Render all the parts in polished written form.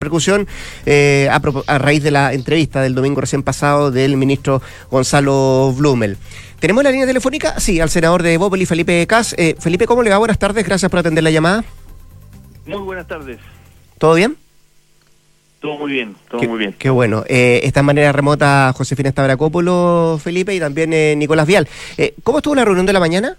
repercusión a raíz de la entrevista del domingo recién pasado del ministro Gonzalo Blumel. ¿Tenemos la línea telefónica? Sí, al senador de Bópoli, Felipe Kast. Felipe, ¿cómo le va? Buenas tardes, gracias por atender la llamada. Muy buenas tardes. ¿Todo bien? Todo muy bien, todo muy bien. Qué bueno. Está en manera remota Josefina Stavrakopoulos, Felipe, y también Nicolás Vial. ¿Cómo estuvo la reunión de la mañana?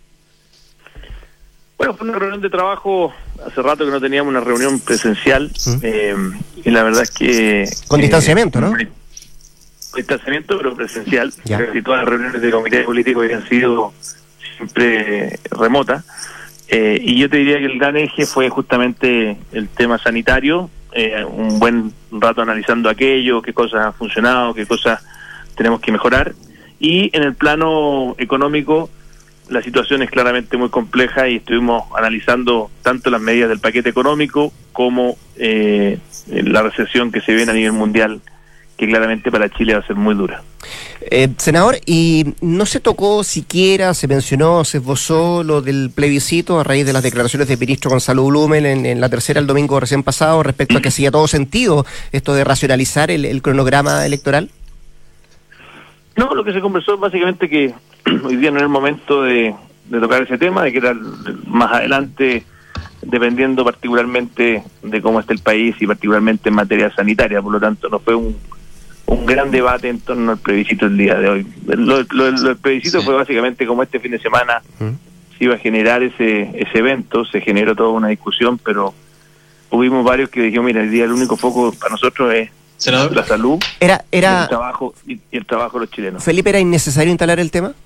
Bueno, fue una reunión de trabajo. Hace rato que no teníamos una reunión presencial, y la verdad es que... Con distanciamiento, ¿no? Con distanciamiento, pero presencial. Ya. Casi todas las reuniones de comité político habían sido siempre remotas. Y yo te diría que el gran eje fue justamente el tema sanitario, un buen rato analizando aquello, qué cosas han funcionado, qué cosas tenemos que mejorar. Y en el plano económico, la situación es claramente muy compleja y estuvimos analizando tanto las medidas del paquete económico como la recesión que se viene a nivel mundial, que claramente para Chile va a ser muy dura. Senador, ¿y no se tocó siquiera, se mencionó, se esbozó lo del plebiscito a raíz de las declaraciones del ministro Gonzalo Blumel en la tercera el domingo recién pasado respecto a que hacía todo sentido esto de racionalizar el cronograma electoral? No, lo que se conversó básicamente que hoy día no era el momento de tocar ese tema, de que era más adelante, dependiendo particularmente de cómo está el país y particularmente en materia sanitaria. Por lo tanto, no fue un gran debate en torno al plebiscito el día de hoy. Lo del plebiscito fue básicamente como este fin de semana se iba a generar ese evento, se generó toda una discusión, pero hubimos varios que dijeron, mira, el día el único foco para nosotros es Senador, la salud era el trabajo y el trabajo de los chilenos. Felipe, ¿era innecesario instalar el tema?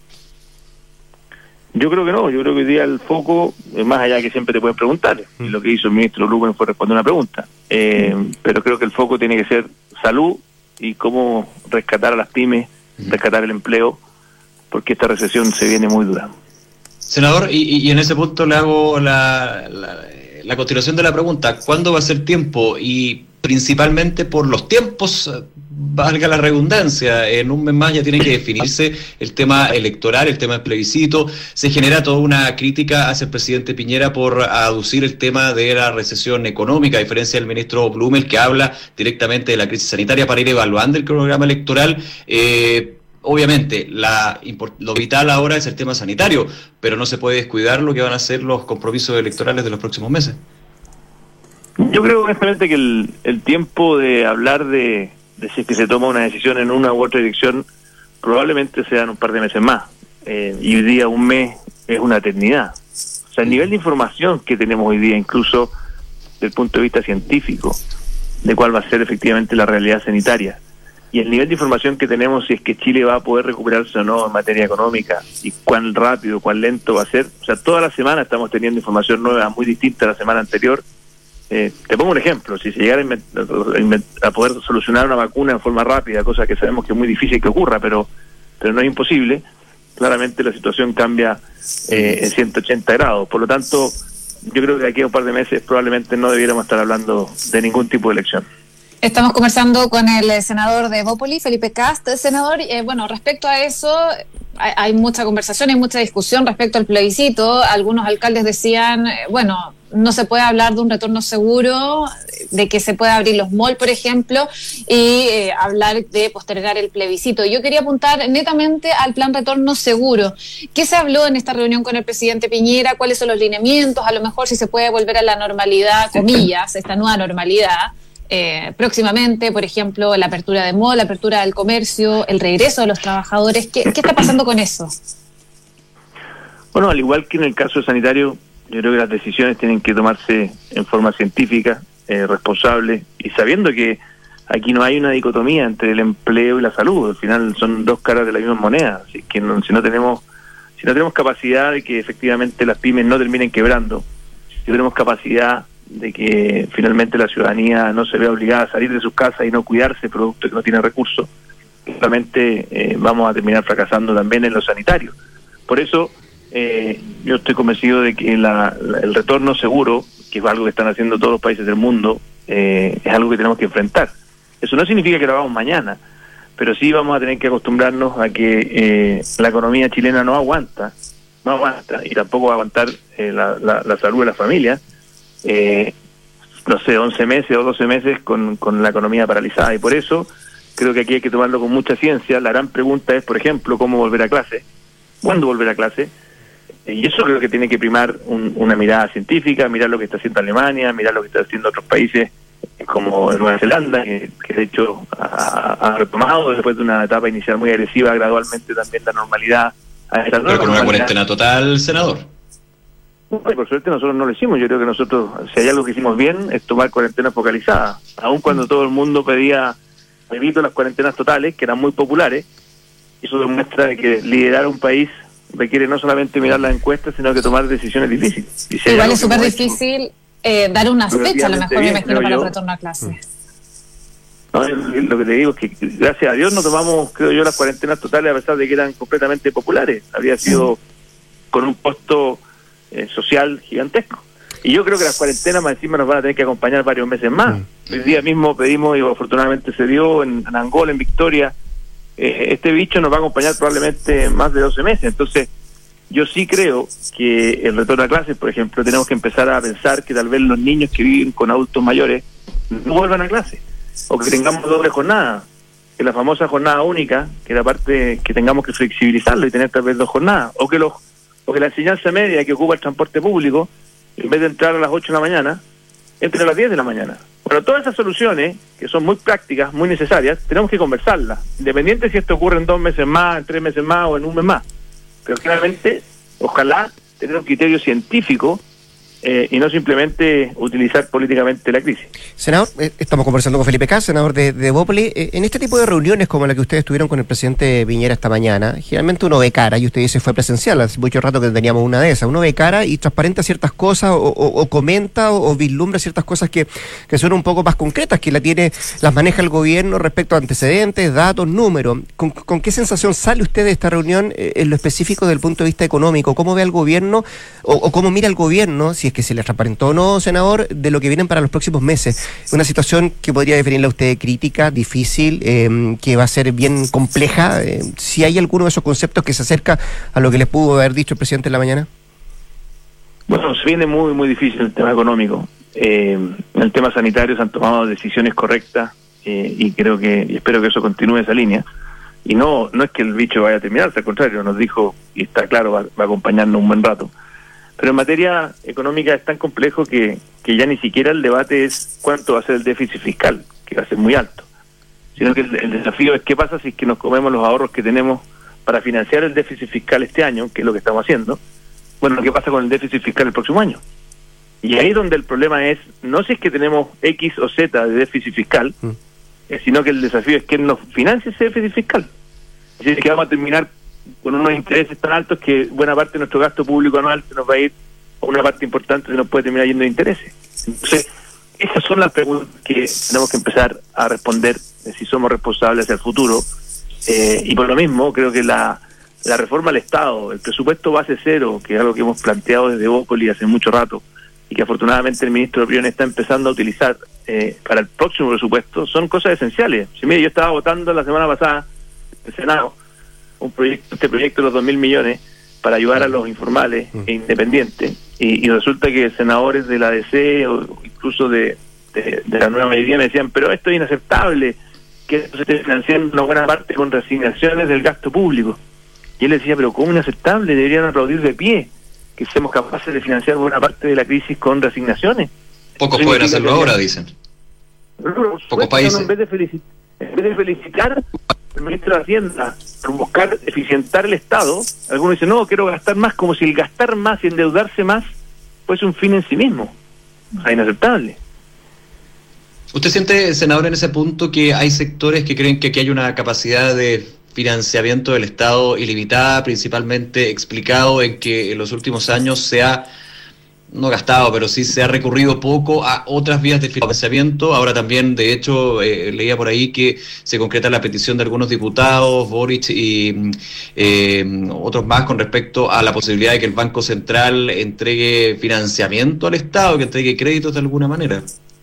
Yo creo que no, yo creo que hoy día el foco, más allá que siempre te pueden preguntar, y lo que hizo el ministro Blumel fue responder una pregunta, pero creo que el foco tiene que ser salud y cómo rescatar a las pymes, rescatar el empleo, porque esta recesión se viene muy dura. Senador, y en ese punto le hago la continuación de la pregunta, ¿cuándo va a ser tiempo? Y principalmente por los tiempos, valga la redundancia, en un mes más ya tiene que definirse el tema electoral, el tema del plebiscito. Se genera toda una crítica hacia el presidente Piñera por aducir el tema de la recesión económica, a diferencia del ministro Blumel, que habla directamente de la crisis sanitaria para ir evaluando el cronograma electoral. Obviamente, lo vital ahora es el tema sanitario, pero no se puede descuidar lo que van a ser los compromisos electorales de los próximos meses. Yo creo honestamente que el tiempo de hablar de si es que se toma una decisión en una u otra dirección probablemente sean un par de meses más, y hoy día un mes es una eternidad. O sea, el nivel de información que tenemos hoy día, incluso desde el punto de vista científico, de cuál va a ser efectivamente la realidad sanitaria, y el nivel de información que tenemos si es que Chile va a poder recuperarse o no en materia económica, y cuán rápido, cuán lento va a ser. O sea, toda la semana estamos teniendo información nueva, muy distinta a la semana anterior. Te pongo un ejemplo, si se llegara a poder solucionar una vacuna en forma rápida, cosa que sabemos que es muy difícil que ocurra, pero no es imposible, claramente la situación cambia en 180 grados. Por lo tanto, yo creo que de aquí a un par de meses probablemente no debiéramos estar hablando de ningún tipo de elección. Estamos conversando con el senador de Bópoli, Felipe Kast. Senador, bueno, respecto a eso, hay mucha conversación, hay mucha discusión respecto al plebiscito. Algunos alcaldes decían, bueno, no se puede hablar de un retorno seguro, de que se pueda abrir los malls, por ejemplo, y hablar de postergar el plebiscito. Yo quería apuntar netamente al plan retorno seguro. ¿Qué se habló en esta reunión con el presidente Piñera? ¿Cuáles son los lineamientos? A lo mejor si se puede volver a la normalidad, comillas, esta nueva normalidad. Próximamente, por ejemplo, la apertura de mall, la apertura del comercio, el regreso de los trabajadores. ¿Qué está pasando con eso? Bueno, al igual que en el caso sanitario, yo creo que las decisiones tienen que tomarse en forma científica, responsable, y sabiendo que aquí no hay una dicotomía entre el empleo y la salud. Al final son dos caras de la misma moneda. Así que si no tenemos capacidad de que efectivamente las pymes no terminen quebrando, si no tenemos capacidad de que finalmente la ciudadanía no se vea obligada a salir de sus casas y no cuidarse producto que no tiene recursos, realmente vamos a terminar fracasando también en lo sanitario. Por eso yo estoy convencido de que el retorno seguro, que es algo que están haciendo todos los países del mundo, es algo que tenemos que enfrentar. Eso no significa que lo hagamos mañana, pero sí vamos a tener que acostumbrarnos a que la economía chilena no aguanta, y tampoco va a aguantar la salud de las familias, no sé, 11 meses o 12 meses con la economía paralizada. Y por eso creo que aquí hay que tomarlo con mucha ciencia. La gran pregunta es, por ejemplo, cómo volver a clase, cuándo volver a clase. Y eso creo que tiene que primar una mirada científica, mirar lo que está haciendo Alemania, mirar lo que está haciendo otros países como Nueva Zelanda, que de hecho ha retomado después de una etapa inicial muy agresiva, gradualmente también la normalidad. Pero con una cuarentena total, senador. Bueno, por suerte nosotros no lo hicimos. Yo creo que nosotros, si hay algo que hicimos bien, es tomar cuarentena focalizada. Aun cuando todo el mundo pedía, evito las cuarentenas totales, que eran muy populares, eso demuestra que liderar un país requiere no solamente mirar las encuestas, sino que tomar decisiones difíciles. Igual es súper difícil dar una fecha, a lo mejor me imagino, para el retorno a clase. No, lo que te digo es que gracias a Dios no tomamos, creo yo, las cuarentenas totales a pesar de que eran completamente populares. Habría sido con un costo social gigantesco. Y yo creo que las cuarentenas más encima nos van a tener que acompañar varios meses más. El día mismo pedimos, y afortunadamente se dio en Angola, en Victoria, este bicho nos va a acompañar probablemente más de 12 meses. Entonces, yo sí creo que el retorno a clases, por ejemplo, tenemos que empezar a pensar que tal vez los niños que viven con adultos mayores no vuelvan a clase, o que tengamos doble jornada, que la famosa jornada única, que la parte que tengamos que flexibilizarlo y tener tal vez 2 jornadas, o que la enseñanza media que ocupa el transporte público, en vez de entrar a las 8 de la mañana, entre las 10 de la mañana. Bueno, todas esas soluciones, que son muy prácticas, muy necesarias, tenemos que conversarlas, independiente si esto ocurre en 2 meses más, en 3 meses más o en un mes más. Pero claramente, ojalá tener un criterio científico y no simplemente utilizar políticamente la crisis. Senador, estamos conversando con Felipe Kast, senador de Evópolis. En este tipo de reuniones como la que ustedes tuvieron con el presidente Piñera esta mañana, generalmente uno ve cara, y usted dice fue presencial, hace mucho rato que teníamos una de esas, uno ve cara y transparenta ciertas cosas o comenta o vislumbra ciertas cosas que son un poco más concretas, que las maneja el gobierno respecto a antecedentes, datos, números. ¿Con qué sensación sale usted de esta reunión en lo específico desde el punto de vista económico? ¿Cómo ve al gobierno o cómo mira el gobierno, si es que se le transparentó o no, senador, de lo que vienen para los próximos meses? Una situación que podría definirla a usted crítica, difícil, que va a ser bien compleja. Si hay alguno de esos conceptos que se acerca a lo que les pudo haber dicho el presidente en la mañana. Bueno, se viene muy, muy difícil el tema económico. En el tema sanitario se han tomado decisiones correctas y espero que eso continúe esa línea. Y no es que el bicho vaya a terminar, al contrario, nos dijo, y está claro, va a acompañarnos un buen rato. Pero en materia económica es tan complejo que ya ni siquiera el debate es cuánto va a ser el déficit fiscal, que va a ser muy alto, sino que el desafío es qué pasa si es que nos comemos los ahorros que tenemos para financiar el déficit fiscal este año, que es lo que estamos haciendo. Bueno, ¿qué pasa con el déficit fiscal el próximo año? Y ahí es donde el problema es, no si es que tenemos X o Z de déficit fiscal, sino que el desafío es quién nos financia ese déficit fiscal. Es decir, que vamos a terminar con unos intereses tan altos que buena parte de nuestro gasto público anual se nos va a ir, o una parte importante se nos puede terminar yendo de intereses. Entonces, esas son las preguntas que tenemos que empezar a responder de si somos responsables hacia el futuro. Y por lo mismo, creo que la reforma al Estado, el presupuesto base cero, que es algo que hemos planteado desde Evópolis hace mucho rato, y que afortunadamente el ministro Briones está empezando a utilizar para el próximo presupuesto, son cosas esenciales. Si mire, yo estaba votando la semana pasada en el Senado este proyecto de los 2.000 millones para ayudar a los informales e independientes, y resulta que senadores de la ADC o incluso de la nueva mayoría me decían, pero esto es inaceptable, que se esté financiando una buena parte con resignaciones del gasto público. Y él decía, pero ¿cómo inaceptable? Deberían aplaudir de pie que seamos capaces de financiar buena parte de la crisis con resignaciones. Pocos pueden hacerlo ahora, dicen. Pocos países. En vez de felicitar al ministro de Hacienda por buscar eficientar el Estado, algunos dicen, no, quiero gastar más, como si el gastar más y endeudarse más fuese un fin en sí mismo. O sea, inaceptable. ¿Usted siente, senador, en ese punto que hay sectores que creen que aquí hay una capacidad de financiamiento del Estado ilimitada, principalmente explicado en que en los últimos años se ha, no gastado, pero sí se ha recurrido poco a otras vías de financiamiento? Ahora también, de hecho, leía por ahí que se concreta la petición de algunos diputados, Boric y otros más, con respecto a la posibilidad de que el Banco Central entregue financiamiento al Estado, que entregue créditos de alguna manera.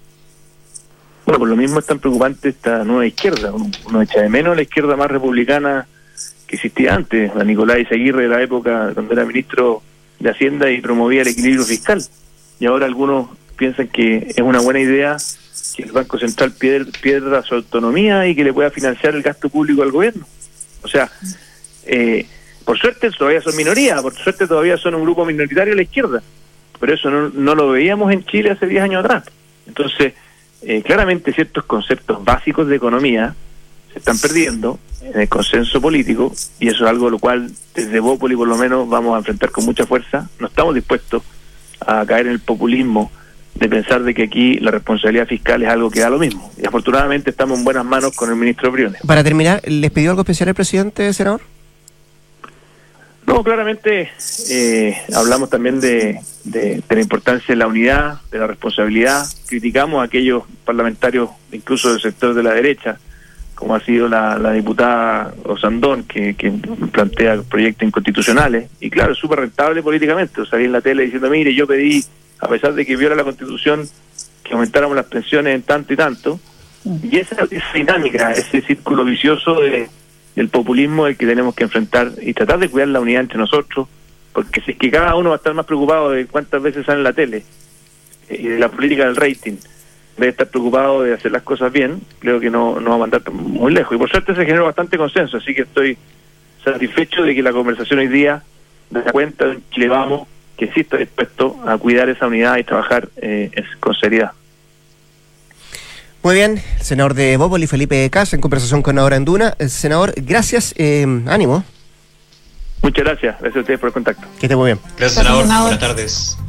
Bueno, por lo mismo es tan preocupante esta nueva izquierda. Uno echa de menos la izquierda más republicana que existía antes, la Nicolás Aguirre de la época cuando era ministro de Hacienda y promovía el equilibrio fiscal. Y ahora algunos piensan que es una buena idea que el Banco Central pierda su autonomía y que le pueda financiar el gasto público al gobierno. O sea, por suerte todavía son minoría, por suerte todavía son un grupo minoritario a la izquierda, pero eso no lo veíamos en Chile hace 10 años atrás. Entonces, claramente ciertos conceptos básicos de economía se están perdiendo en el consenso político, y eso es algo lo cual desde Bópoli por lo menos vamos a enfrentar con mucha fuerza. No estamos dispuestos a caer en el populismo de pensar de que aquí la responsabilidad fiscal es algo que da lo mismo, y afortunadamente estamos en buenas manos con el ministro Briones. Para terminar, ¿les pidió algo especial el presidente, senador? No, claramente hablamos también de la importancia de la unidad, de la responsabilidad. Criticamos a aquellos parlamentarios, incluso del sector de la derecha, como ha sido la diputada Osandón, que plantea proyectos inconstitucionales. Y claro, es súper rentable políticamente. O salir en la tele diciendo, mire, yo pedí, a pesar de que viola la Constitución, que aumentáramos las pensiones en tanto y tanto. Y esa dinámica, ese círculo vicioso del populismo, el que tenemos que enfrentar y tratar de cuidar la unidad entre nosotros, porque si es que cada uno va a estar más preocupado de cuántas veces sale en la tele y de la política del rating, de estar preocupado de hacer las cosas bien, creo que no va a mandar muy lejos. Y por suerte se generó bastante consenso, así que estoy satisfecho de que la conversación hoy día da cuenta de que le vamos, que sí está dispuesto a cuidar esa unidad y trabajar con seriedad. Muy bien, el senador de Bópoli, Felipe Kast, en conversación con Ahora en Duna. Senador, gracias, ánimo. Muchas gracias a ustedes por el contacto. Que esté muy bien. Gracias, senador. Buenas tardes.